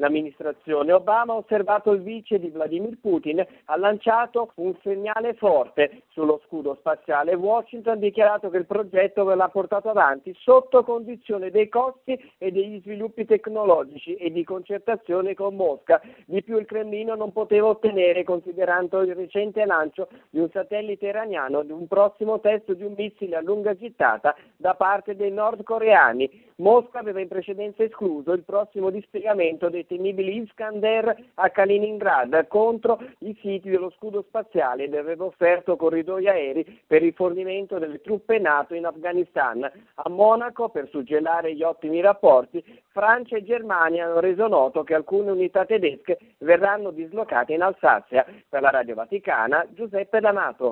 L'amministrazione Obama ha osservato il vice di Vladimir Putin, ha lanciato un segnale forte sullo scudo spaziale. Washington ha dichiarato che il progetto verrà portato avanti sotto condizione dei costi e degli sviluppi tecnologici e di concertazione con Mosca. Di più il Cremlino non poteva ottenere, considerando il recente lancio di un satellite iraniano di un prossimo test di un missile a lunga gittata da parte dei nordcoreani. Mosca aveva in precedenza escluso il prossimo dispiegamento dei temibili Iskander a Kaliningrad contro i siti dello scudo spaziale ed aveva offerto corridoi aerei per il rifornimento delle truppe NATO in Afghanistan. A Monaco, per suggellare gli ottimi rapporti, Francia e Germania hanno reso noto che alcune unità tedesche verranno dislocate in Alsazia. Per la Radio Vaticana, Giuseppe D'Amato.